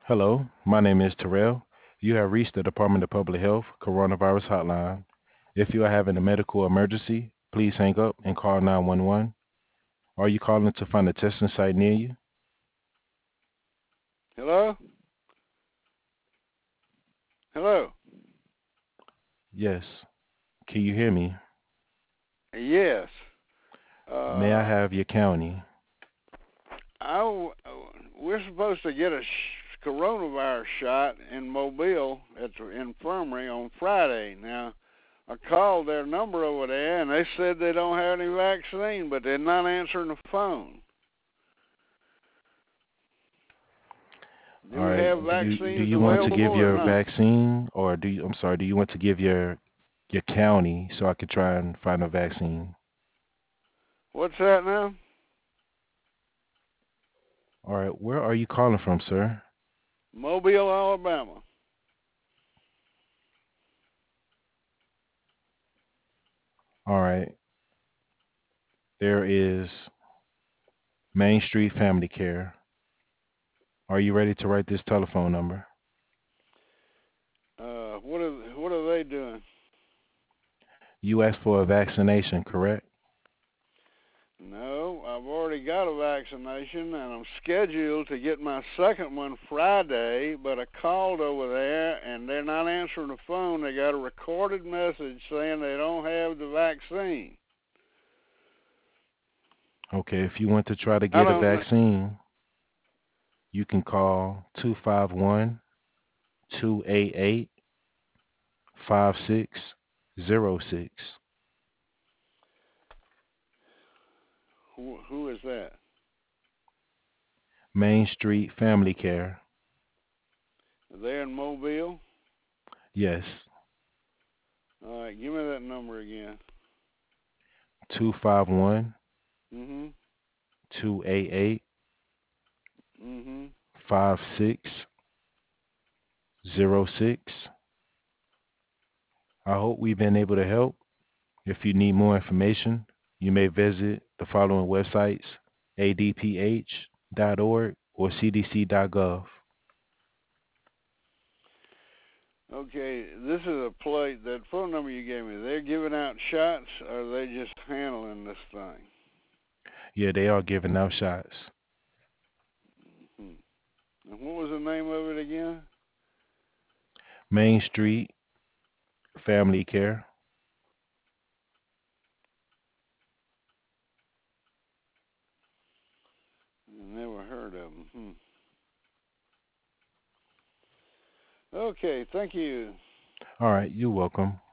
Hello, my name is Terrell. You have reached the Department of Public Health Coronavirus Hotline. If you are having a medical emergency, please hang up and call 911. Are you calling to find a testing site near you? Hello? Hello? Yes. Can you hear me? Yes. May I Uh, have your county? I w- we're supposed to get a coronavirus shot in Mobile at the infirmary on Friday. Now, I called their number over there, and they said they don't have any vaccine, but they're not answering the phone. Do All we right. have Do vaccines you want to available give or your not? vaccine, or do you want to give your county so I could try and find a vaccine? What's that now? All right. Where are you calling from, sir? Mobile, Alabama. All right. There is Main Street Family Care. Are you ready to write this telephone number? What are they doing? You asked for a vaccination, correct? No, I've already got a vaccination and I'm scheduled to get my second one Friday, but I called over there and they're not answering the phone. They got a recorded message saying they don't have the vaccine. Okay, if you want to try to I get a don't know. vaccine, you can call 251-288-5606. Who is that? Main Street Family Care. They're in Mobile? Yes, All right, give me that number again. 251 Mhm. 288 Mhm. 5606. I hope we've been able to help. If you need more information, you may visit the following websites: adph.org or cdc.gov. Okay, this is a plate. That phone number you gave me. They're giving out shots, or are they just handling this thing? Yeah, they are giving out shots. Hmm. And what was the name of it again? Main Street Family Care. Never heard of them. Okay, thank you. All right, you're welcome.